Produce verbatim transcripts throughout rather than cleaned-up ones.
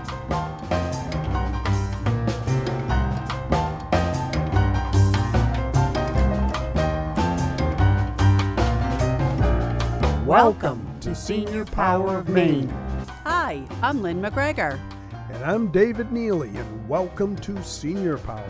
Welcome to Senior Power of Maine. Hi, I'm Lynn McGregor. And I'm David Neely, and welcome to Senior Power.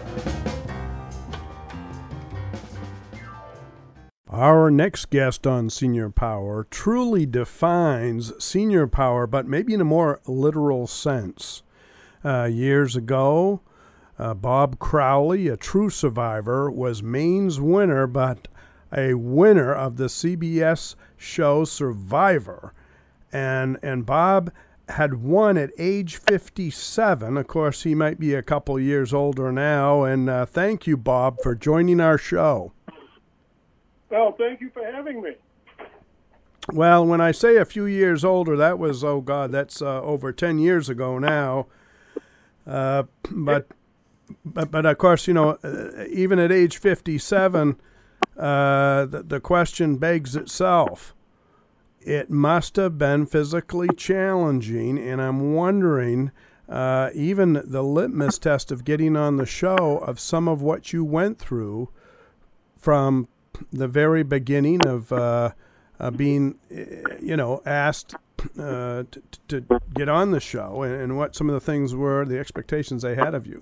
Our next guest on Senior Power truly defines senior power, but maybe in a more literal sense. Uh, years ago, uh, Bob Crowley, a true survivor, was Maine's winner, but a winner of the C B S show Survivor. And and Bob had won at age fifty-seven. Of course, he might be a couple years older now. And uh, thank you, Bob, for joining our show. Well, thank you for having me. Well, when I say a few years older, that was, oh, God, that's uh, over ten years ago now. Uh, but, but, but, of course, you know, uh, even at age fifty-seven, uh, the, the question begs itself. It must have been physically challenging, and I'm wondering, uh, even the litmus test of getting on the show, of some of what you went through from the very beginning of uh, uh, being, you know, asked uh, to, to get on the show, and, and what some of the things were, the expectations they had of you.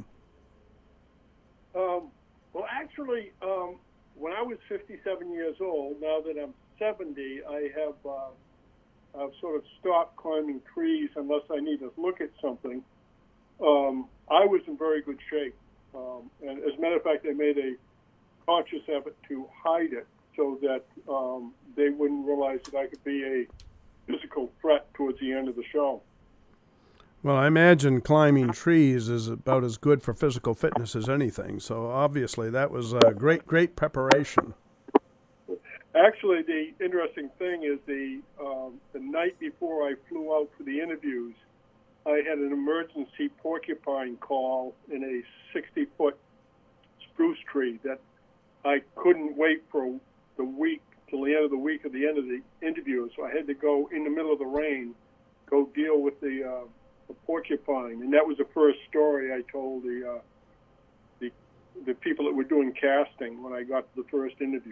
Um, well, actually, um, when I was fifty-seven years old, now that I'm seventy, I have uh, I've sort of stopped climbing trees unless I need to look at something. Um, I was in very good shape. Um, and as a matter of fact, I made a conscious effort to hide it so that um, they wouldn't realize that I could be a physical threat towards the end of the show. Well, I imagine climbing trees is about as good for physical fitness as anything. So obviously that was a great, great preparation. Actually, the interesting thing is the um, the night before I flew out for the interviews, I had an emergency porcupine call in a sixty-foot spruce tree that I couldn't wait for the week till the end of the week or the end of the interview. So I had to go in the middle of the rain, go deal with the, uh, the porcupine, and that was the first story I told the uh, the the people that were doing casting when I got to the first interview.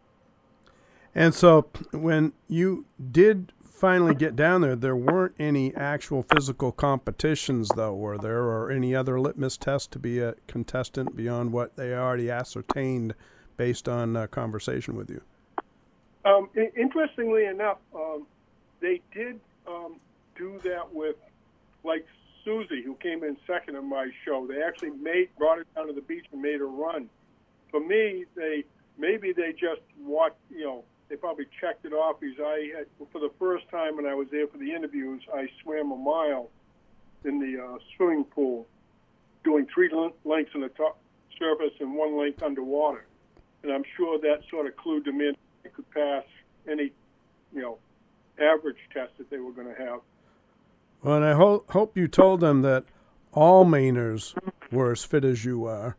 And so when you did finally get down there, there weren't any actual physical competitions, though, were there, or any other litmus test to be a contestant beyond what they already ascertained based on uh, conversation with you? Um, interestingly enough, um, they did um, do that with, like, Susie, who came in second in my show. They actually made brought her down to the beach and made her run. For me, they maybe they just watched, you know, they probably checked it off because I had, for the first time when I was there for the interviews, I swam a mile in the uh, swimming pool, doing three lengths on the top surface and one length underwater. And I'm sure that sort of clued them in. I could pass any, you know, average test that they were going to have. Well, and I ho- hope you told them that all Mainers were as fit as you are.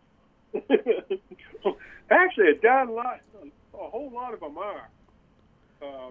Actually, a darn lot. A whole lot of them are. Um,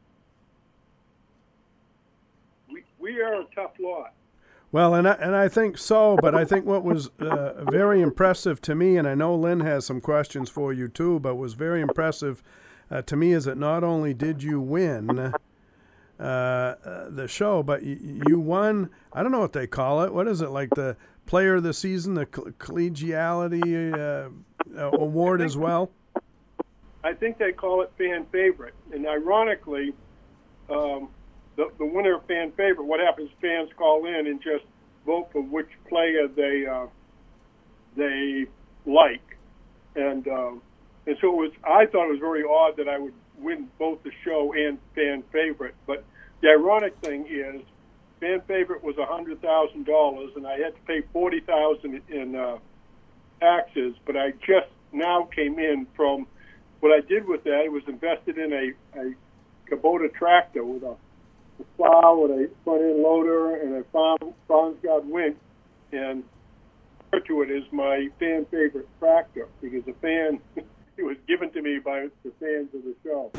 we we are a tough lot. Well, and I, and I think so, but I think what was uh, very impressive to me, and I know Lynn has some questions for you too, but was very impressive uh, to me is that not only did you win uh, uh, the show, but you, you won, I don't know what they call it, what is it, like the Player of the Season, the coll- Collegiality uh, Award as well? I think they call it fan favorite. And ironically, um, the, the winner of fan favorite, what happens, fans call in and just vote for which player they uh, they like. And um, and so it was. I thought it was very odd that I would win both the show and fan favorite. But the ironic thing is, fan favorite was one hundred thousand dollars, and I had to pay forty thousand dollars in uh, taxes. But I just now came in from. What I did with that, it was invested in a, a Kubota tractor with a, a plow and a front-end loader and a farm, farm's guard winch, and refer to it as my fan favorite tractor because the fan, it was given to me by the fans of the show.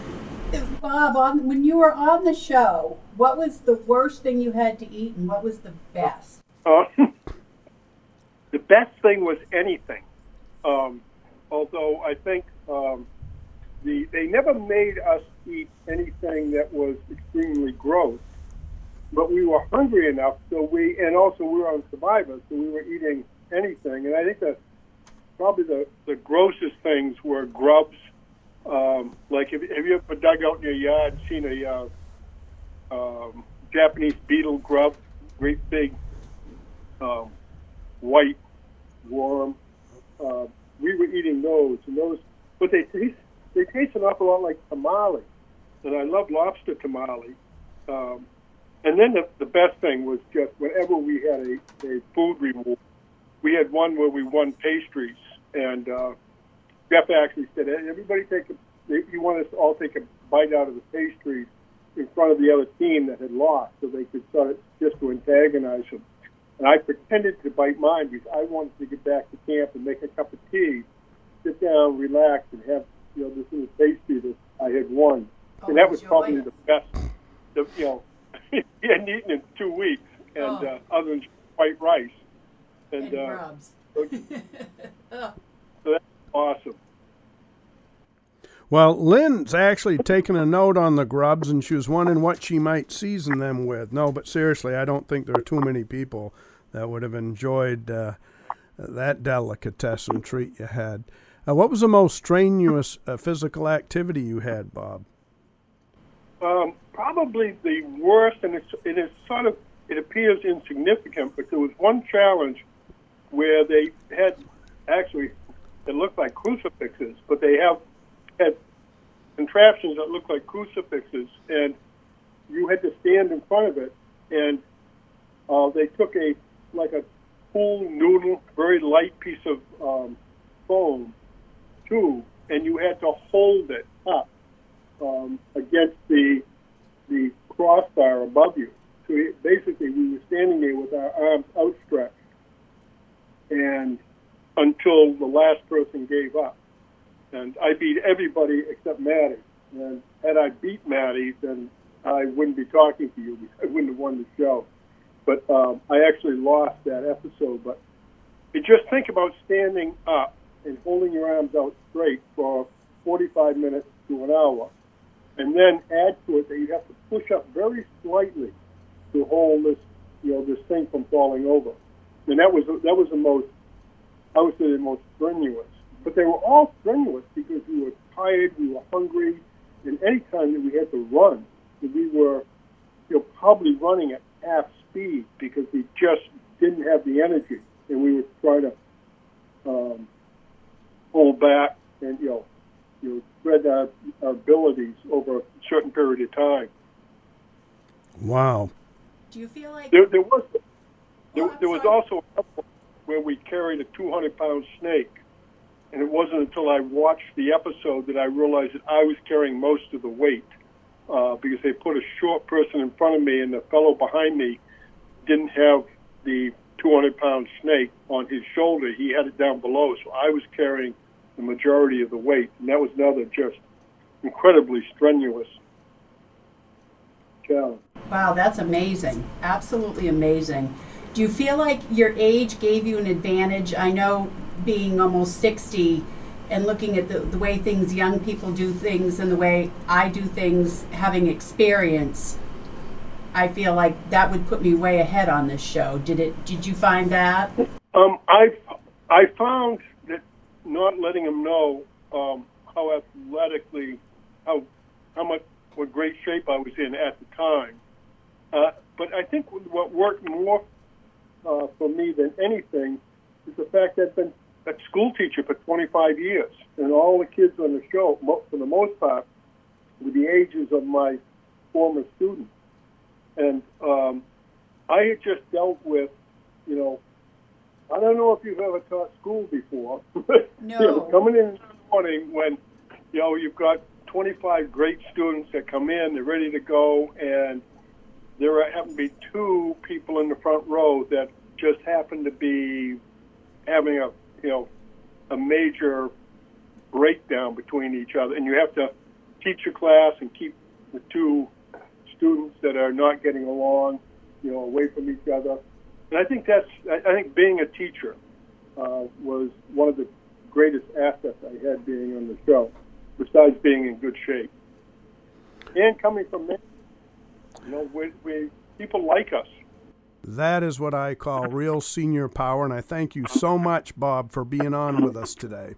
Bob, on, when you were on the show, what was the worst thing you had to eat and what was the best? Uh, the best thing was anything. Um, although I think um, the they never made us eat anything that was extremely gross. But we were hungry enough, so we, and also we were on Survivor, so we were eating anything. And I think that probably the, the grossest things were grubs. Um, like, have, have you ever dug out in your yard and seen a uh, um, Japanese beetle grub? Great big um, white worm. Uh, we were eating those, and those, but they taste they taste an awful lot like tamale, and I love lobster tamale. Um, And then the, the best thing was just whenever we had a, a food reward, we had one where we won pastries, and uh, Jeff actually said, hey, everybody take a, you want us to all take a bite out of the pastries in front of the other team that had lost, so they could sort of just to antagonize them. And I pretended to bite mine because I wanted to get back to camp and make a cup of tea, sit down, relax, and have, you know, this little pastry that I had won. Oh, and that was enjoy probably it. the best, the, you know, he hadn't eaten in two weeks, and Oh. uh, other than white rice. And, And uh, grubs. so, Ugh. so that's awesome. Well, Lynn's actually taken a note on the grubs, and she was wondering what she might season them with. No, but seriously, I don't think there are too many people that would have enjoyed uh, that delicatessen treat you had. Uh, what was the most strenuous uh, physical activity you had, Bob? Um, probably the worst, and it's, it is sort of, it appears insignificant, but there was one challenge where they had, actually, it looked like crucifixes, but they have had contraptions that looked like crucifixes, and you had to stand in front of it, and uh, they took a, like a pool noodle, very light piece of um, foam tube, and you had to hold it up um, against the the crossbar above you. So it, basically, we were standing there with our arms outstretched, and until the last person gave up. And I beat everybody except Maddie. And had I beat Maddie, then I wouldn't be talking to you. I wouldn't have won the show. But um, I actually lost that episode. But you just think about standing up and holding your arms out straight for forty-five minutes to an hour, and then add to it that you have to push up very slightly to hold this, you know, this thing from falling over. And that was that was the most, I would say, the most strenuous. But they were all strenuous because we were tired, we were hungry, and any time that we had to run, we were, you know, probably running at half speed because we just didn't have the energy, and we were trying to um, pull back and, you know, you know, spread our, our abilities over a certain period of time. Wow. Do you feel like... There, there was there, Oh, I'm there was sorry. also a couple where we carried a two hundred pound snake, and it wasn't until I watched the episode that I realized that I was carrying most of the weight uh, because they put a short person in front of me, and the fellow behind me didn't have the two hundred pound snake on his shoulder. He had it down below, so I was carrying the majority of the weight, and that was another just incredibly strenuous challenge. Wow, that's amazing. Absolutely amazing. Do you feel like your age gave you an advantage? I know being almost sixty and looking at the, the way things, young people do things and the way I do things, having experience, I feel like that would put me way ahead on this show. Did it? Did you find that? Um, I I found that not letting them know um, how athletically, how how much what great shape I was in at the time. Uh, but I think what worked more uh, for me than anything is the fact that I've been a school teacher for twenty-five years, and all the kids on the show, mo- for the most part, were the ages of my former students. And um, I had just dealt with, you know, I don't know if you've ever taught school before. But, No. you know, coming in in the morning when, you know, you've got twenty-five great students that come in, they're ready to go, and there happen to be two people in the front row that just happen to be having a, you know, a major breakdown between each other, and you have to teach a class and keep the two students that are not getting along, you know, away from each other. And I think that's, I, I think being a teacher uh, was one of the greatest assets I had being on the show, besides being in good shape. And coming from me, you know, we, we people like us. That is what I call real senior power, and I thank you so much, Bob, for being on with us today.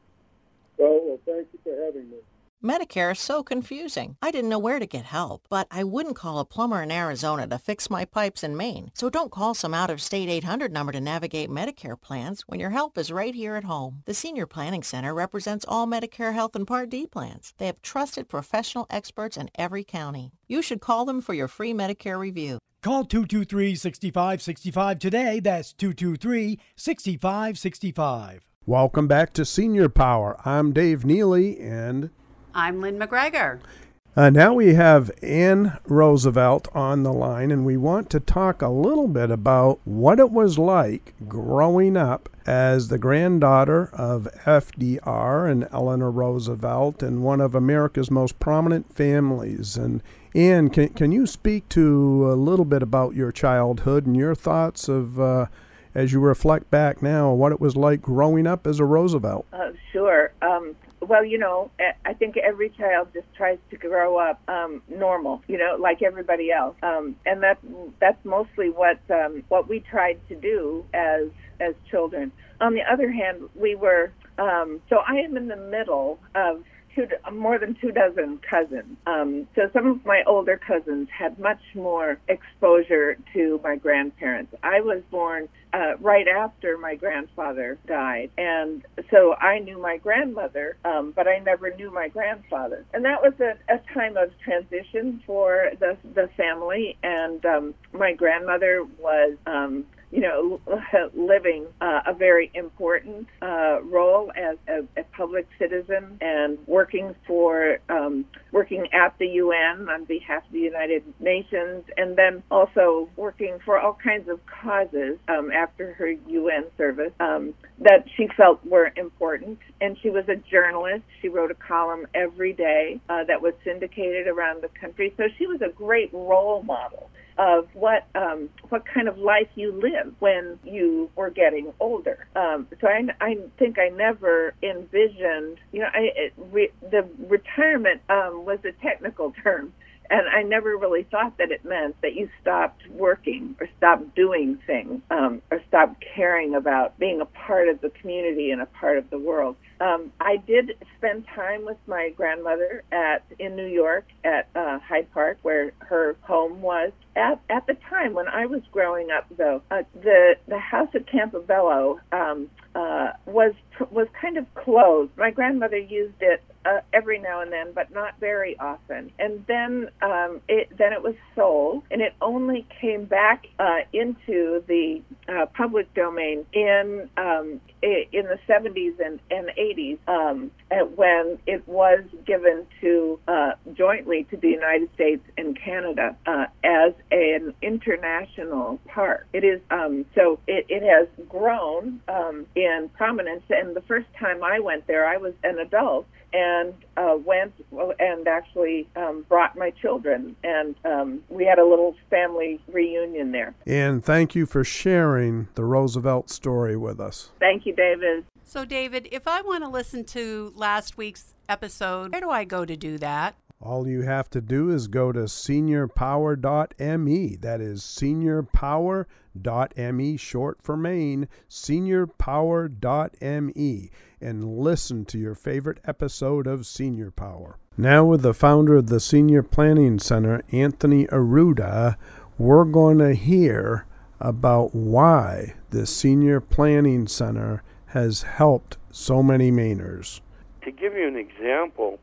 Well, well thank you for having me. Medicare is so confusing. I didn't know where to get help, but I wouldn't call a plumber in Arizona to fix my pipes in Maine. So don't call some out-of-state eight hundred number to navigate Medicare plans when your help is right here at home. The Senior Planning Center represents all Medicare Health and Part D plans. They have trusted professional experts in every county. You should call them for your free Medicare review. Call two two three, six five six five today. That's two two three, six five six five. Welcome back to Senior Power. I'm Dave Neely, and I'm Lynn McGregor. Uh, now we have Ann Roosevelt on the line, and we want to talk a little bit about what it was like growing up as the granddaughter of F D R and Eleanor Roosevelt and one of America's most prominent families. And Ann, can, can you speak to a little bit about your childhood and your thoughts of, uh, as you reflect back now, what it was like growing up as a Roosevelt? Uh, sure. Um, Well, you know, I think every child just tries to grow up um, normal, you know, like everybody else, um, and that's that's mostly what um, what we tried to do as as children. On the other hand, we were um, so I am in the middle of two, more than two dozen cousins. Um, so some of my older cousins had much more exposure to my grandparents. I was born uh, right after my grandfather died, and so I knew my grandmother, um, but I never knew my grandfather. And that was a, a time of transition for the the family. And um, my grandmother was Um, you know, living uh, a very important uh, role as a, a public citizen and working for, um, working at the U N on behalf of the United Nations, and then also working for all kinds of causes um, after her U N service um, that she felt were important. And she was a journalist. She wrote a column every day uh, that was syndicated around the country. So she was a great role model of what um, what kind of life you live when you were getting older. Um, so I, I think I never envisioned, you know, I, it, re, the retirement um, was a technical term, and I never really thought that it meant that you stopped working or stopped doing things um, or stopped caring about being a part of the community and a part of the world. Um, I did spend time with my grandmother at in New York at uh, Hyde Park, where her home was. At at the time when I was growing up, though, uh, the the house at Campobello um, uh, was was kind of closed. My grandmother used it uh, every now and then, but not very often. And then um, it then it was sold, and it only came back uh, into the uh, public domain in um, in the seventies and, and eighties um, when it was given to uh, jointly to the United States and Canada uh, as an international park. It is um, so it, it has grown um, in prominence. And the first time I went there, I was an adult and uh, went and actually um, brought my children, and um, we had a little family reunion there. And thank you for sharing the Roosevelt story with us. Thank you, David. So, David, if I want to listen to last week's episode, where do I go to do that? All you have to do is go to senior power dot m e. That is senior power dot m e, short for Maine, senior power dot m e, and listen to your favorite episode of Senior Power. Now with the founder of the Senior Planning Center, Anthony Arruda, we're going to hear about why the Senior Planning Center has helped so many Mainers. To give you an example,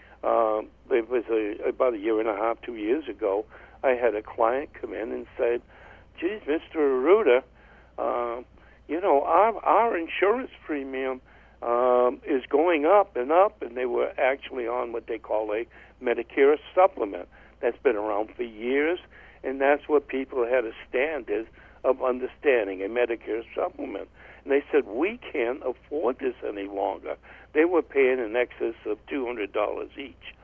um, it was a, about a year and a half, two years ago, I had a client come in and said, geez, Mister Arruda, uh, you know, our, our insurance premium um, is going up and up, and they were actually on what they call a Medicare supplement. That's been around for years, and that's what people had a standard of understanding, a Medicare supplement. And they said, we can't afford this any longer. They were paying in excess of two hundred dollars each.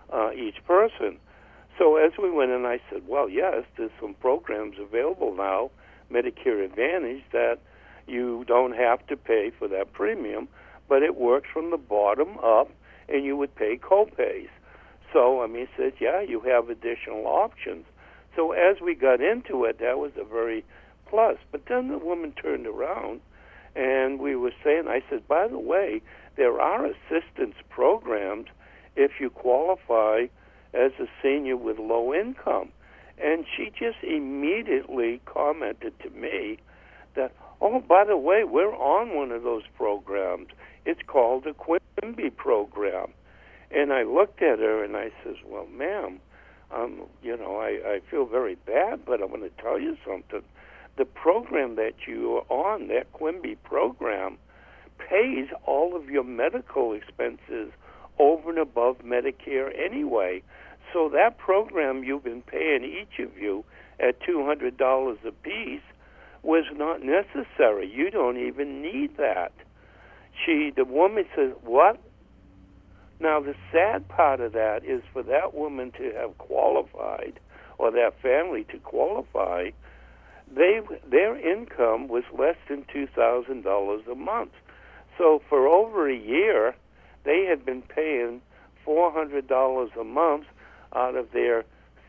uh, each person. So as we went in, I said, well, yes, there's some programs available now, Medicare Advantage, that you don't have to pay for that premium, but it works from the bottom up, and you would pay co-pays. So, I mean, he said, yeah, you have additional options. So as we got into it, that was a very plus. But then the woman turned around, and we were saying, I said, by the way, there are assistance programs if you qualify as a senior with low income. And she just immediately commented to me that, oh, by the way, we're on one of those programs. It's called the Quimby program. And I looked at her and I says, well, ma'am, um, you know, I, I feel very bad, but I'm going to tell you something. The program that you are on, that Quimby program, pays all of your medical expenses over and above Medicare anyway. So that program you've been paying, each of you, at two hundred dollars apiece was not necessary. You don't even need that. She, the woman says, what? Now, the sad part of that is for that woman to have qualified, or that family to qualify, they their income was less than two thousand dollars a month. So for over a year, they had been paying four hundred dollars a month out of their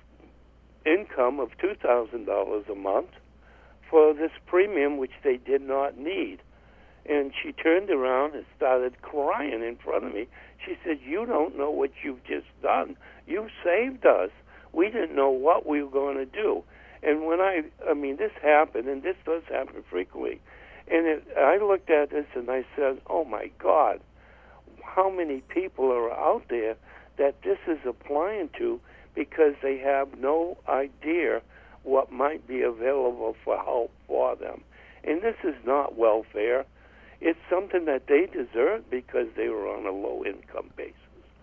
income of two thousand dollars a month for this premium, which they did not need. And she turned around and started crying in front of me. She said, you don't know what you've just done. You saved us. We didn't know what we were going to do. And when I, I mean, this happened, and this does happen frequently. And it, I looked at this and I said, oh my God, how many people are out there that this is applying to because they have no idea what might be available for help for them. And this is not welfare. It's something that they deserve because they were on a low-income basis.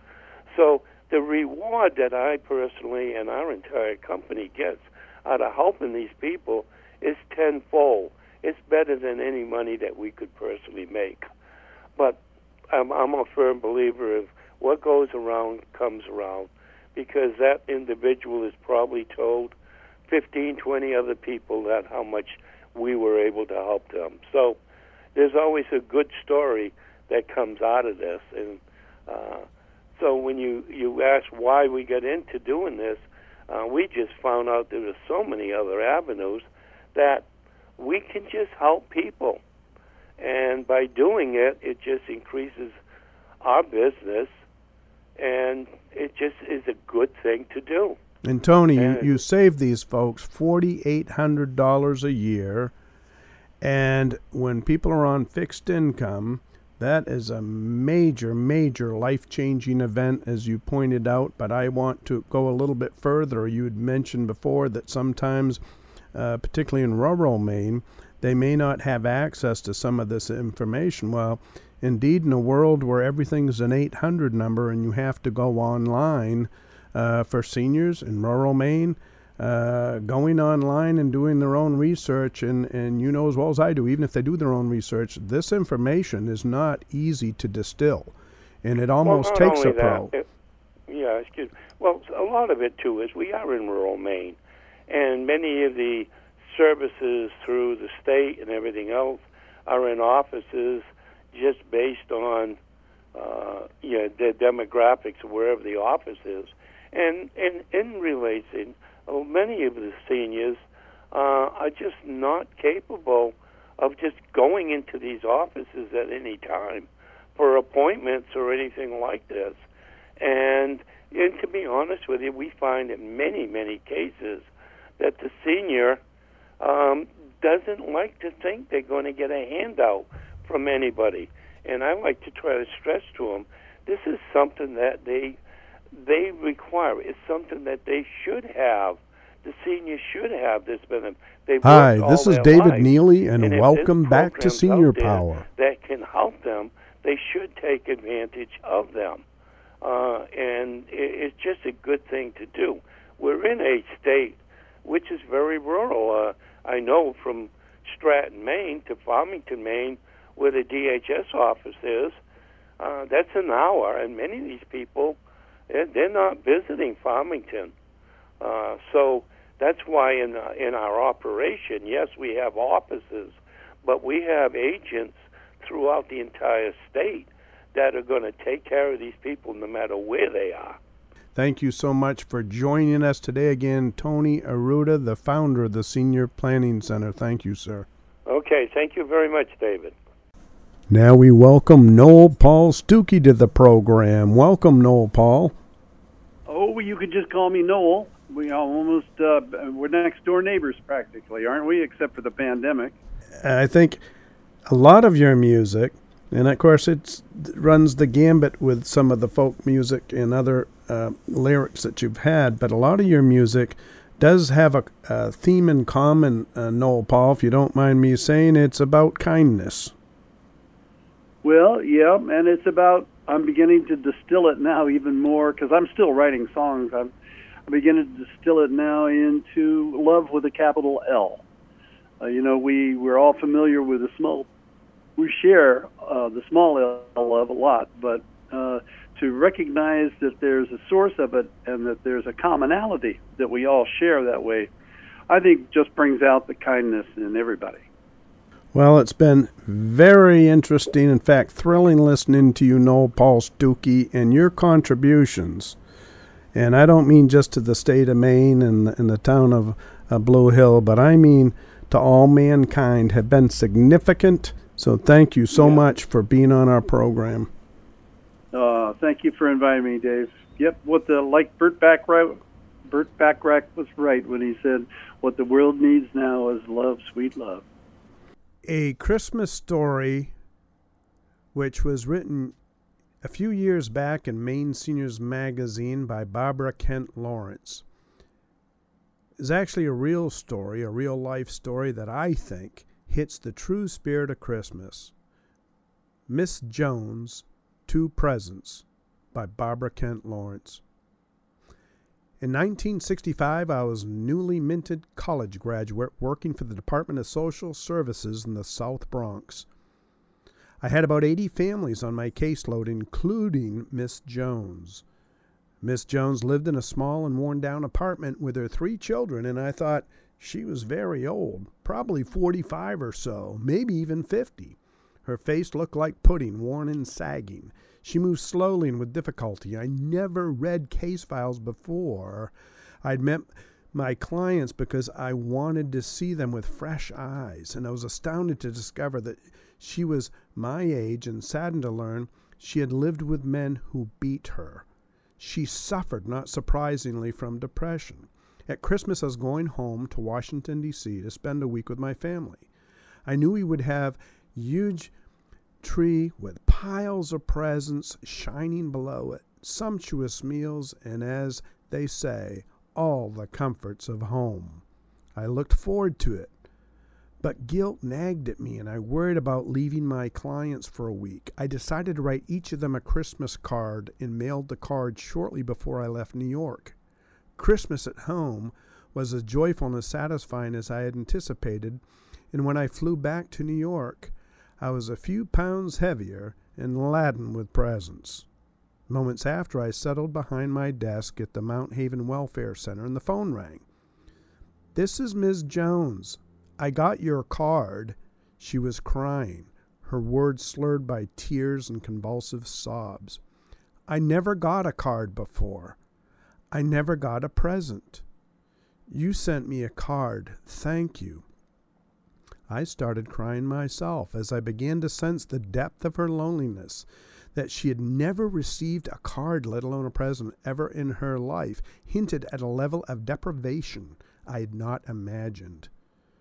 So the reward that I personally and our entire company gets out of helping these people is tenfold. It's better than any money that we could personally make. But I'm, I'm a firm believer of what goes around comes around, because that individual is probably told fifteen, twenty other people that how much we were able to help them. So there's always a good story that comes out of this. And uh, so when you, you ask why we got into doing this, uh, we just found out there were so many other avenues that we can just help people. And by doing it, it just increases our business, and it just is a good thing to do. And Tony, you, and, you save these folks four thousand eight hundred dollars a year, and when people are on fixed income, that is a major, major life-changing event, as you pointed out. But I want to go a little bit further. You had mentioned before that sometimes, uh, particularly in rural Maine, they may not have access to some of this information. Well, indeed, in a world where everything's an eight hundred number and you have to go online, uh, for seniors in rural Maine, uh, going online and doing their own research, and, and you know as well as I do, even if they do their own research, this information is not easy to distill, and it almost well, takes only a pro. That, it, yeah, excuse me. Well, a lot of it, too, is we are in rural Maine, and many of the services through the state and everything else are in offices just based on uh, you know, the demographics of wherever the office is. And, and in relation, oh, many of the seniors uh, are just not capable of just going into these offices at any time for appointments or anything like this. And, and to be honest with you, we find in many, many cases that the senior um, doesn't like to think they're going to get a handout from anybody. And I like to try to stress to them, this is something that they they require. It's something that they should have. The seniors should have this benefit. They've Hi, worked this all is their David life. Neely, and, and welcome back to programs Senior out there Power. that can help them, they should take advantage of them. Uh, and it, it's just a good thing to do. We're in a state which is very rural. Uh, I know from Stratton, Maine to Farmington, Maine, where the D H S office is, uh, that's an hour, and many of these people They're, they're not visiting Farmington. Uh, so that's why in uh, in our operation, yes, we have offices, but we have agents throughout the entire state that are going to take care of these people no matter where they are. Thank you so much for joining us today again, Tony Arruda, the founder of the Senior Planning Center. Thank you, sir. Okay, thank you very much, David. Now we welcome Noel Paul Stuckey to the program. Welcome, Noel Paul. Oh, you could just call me Noel. We are almost, uh, we're next door neighbors practically, aren't we, except for the pandemic? I think a lot of your music, and of course it runs the gambit with some of the folk music and other uh, lyrics that you've had, but a lot of your music does have a, a theme in common, uh, Noel Paul, if you don't mind me saying. It's about kindness. Well, yeah, and it's about, I'm beginning to distill it now even more, because I'm still writing songs. I'm, I'm beginning to distill it now into love with a capital L. Uh, you know, we, we're all familiar with the small, we share uh, the small L love a lot, but uh, to recognize that there's a source of it and that there's a commonality that we all share that way, I think just brings out the kindness in everybody. Well, it's been very interesting, in fact, thrilling listening to you, Noel Paul Stuckey, and your contributions. And I don't mean just to the state of Maine and, and the town of uh, Blue Hill, but I mean to all mankind have been significant. So thank you so yeah. much for being on our program. Uh, thank you for inviting me, Dave. Yep, what the like Burt Bacharach, Burt Bacharach was right when he said, "What the world needs now is love, sweet love." A Christmas Story, which was written a few years back in Maine Seniors Magazine by Barbara Kent Lawrence, is actually a real story, a real life story that I think hits the true spirit of Christmas. Miss Jones, Two Presents by Barbara Kent Lawrence. In nineteen sixty-five, I was a newly minted college graduate working for the Department of Social Services in the South Bronx. I had about eighty families on my caseload, including Miss Jones. Miss Jones lived in a small and worn-down apartment with her three children, and I thought she was very old, probably forty-five or so, maybe even fifty. Her face looked like pudding, worn and sagging. She moved slowly and with difficulty. I never read case files before. I'd met my clients because I wanted to see them with fresh eyes, and I was astounded to discover that she was my age and saddened to learn she had lived with men who beat her. She suffered, not surprisingly, from depression. At Christmas, I was going home to Washington, D C to spend a week with my family. I knew we would have huge tree with piles of presents shining below it, sumptuous meals, and, as they say, all the comforts of home. I looked forward to it, but guilt nagged at me, and I worried about leaving my clients for a week. I decided to write each of them a Christmas card and mailed the card shortly before I left New York. Christmas at home was as joyful and as satisfying as I had anticipated, and when I flew back to New York, I was a few pounds heavier and laden with presents. Moments after, I settled behind my desk at the Mount Haven Welfare Center, and the phone rang. "This is Miss Jones. I got your card." She was crying, her words slurred by tears and convulsive sobs. "I never got a card before. I never got a present. You sent me a card. Thank you." I started crying myself as I began to sense the depth of her loneliness, that she had never received a card, let alone a present, ever in her life, hinted at a level of deprivation I had not imagined.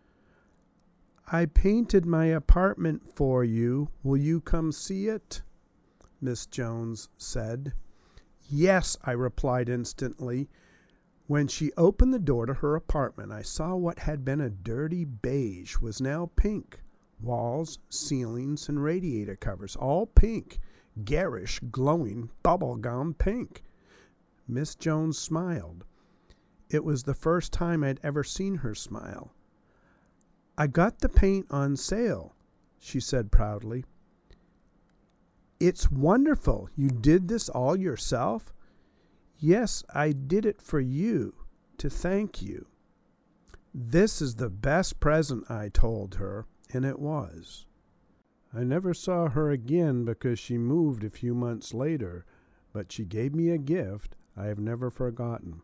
"I painted my apartment for you. Will you come see it?" Miss Jones said. "Yes," I replied instantly. When she opened the door to her apartment, I saw what had been a dirty beige was now pink. Walls, ceilings, and radiator covers, all pink. Garish, glowing, bubblegum pink. Miss Jones smiled. It was the first time I'd ever seen her smile. "I got the paint on sale," she said proudly. "It's wonderful. You did this all yourself?" Yes, I did it for you, to thank you. This is the best present, I told her, and it was. I never saw her again because she moved a few months later, but she gave me a gift I have never forgotten.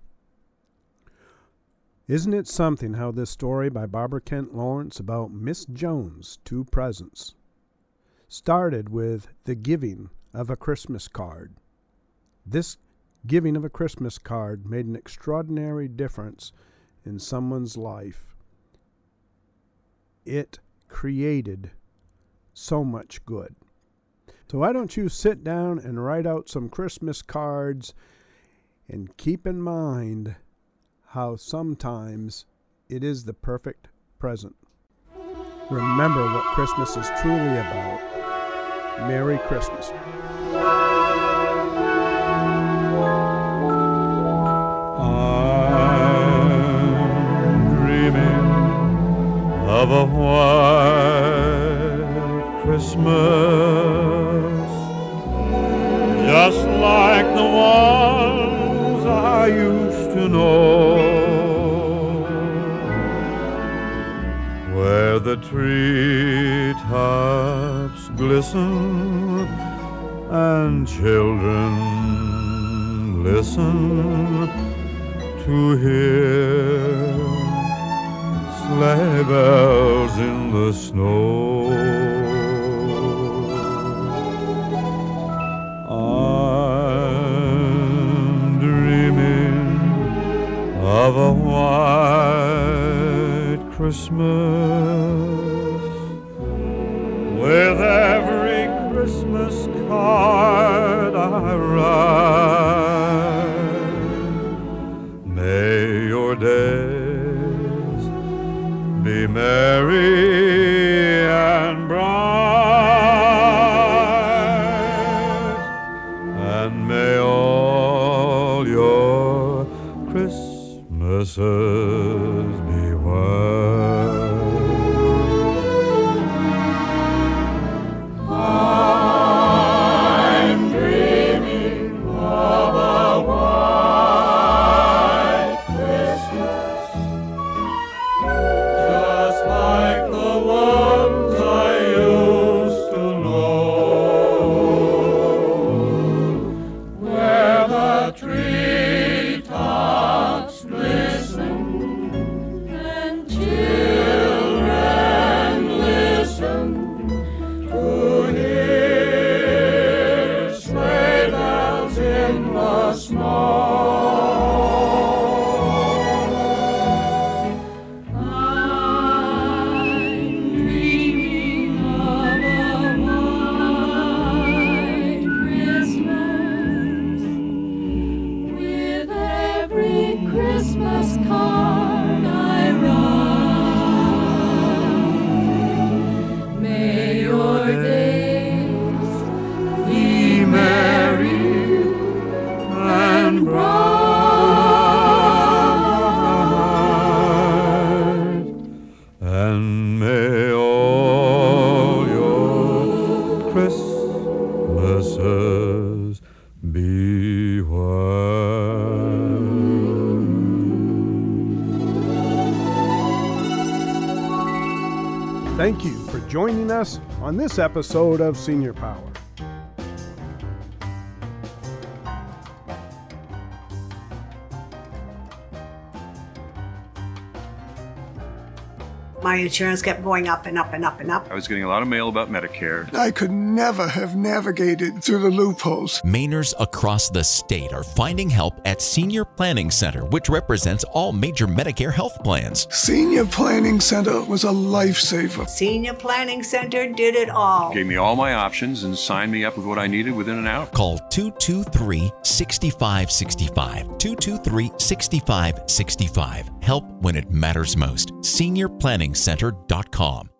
Isn't it something how this story by Barbara Kent Lawrence about Miss Jones' two presents started with the giving of a Christmas card. This giving of a Christmas card made an extraordinary difference in someone's life. It created so much good. So why don't you sit down and write out some Christmas cards and keep in mind how sometimes it is the perfect present. Remember what Christmas is truly about. Merry Christmas. I'm dreaming of a white Christmas, just like the ones I used to know, where the treetops glisten and children listen to hear sleigh bells in the snow. I'm dreaming of a white Christmas, with every Christmas card I write. May your days be merry and bright, and may all your Christmases be white. I'm dreaming of a white Christmas, just like the ones I used to know, where the treetops glisten and children listen to hear sleigh bells in the snow. I'm dreaming of a white Christmas, with every Christmas card I write. May your days be merry and bright, and may all your Christmases be white. Thank you for joining us on this episode of Senior Power. My insurance kept going up and up and up and up. I was getting a lot of mail about Medicare. I could never have navigated through the loopholes. Mainers across the state are finding help at Senior Planning Center, which represents all major Medicare health plans. Senior Planning Center was a lifesaver. Senior Planning Center did it all. Gave me all my options and signed me up with what I needed within an hour. Call two two three, six five six five, two two three, six five six five. Help when it matters most. senior planning center dot com.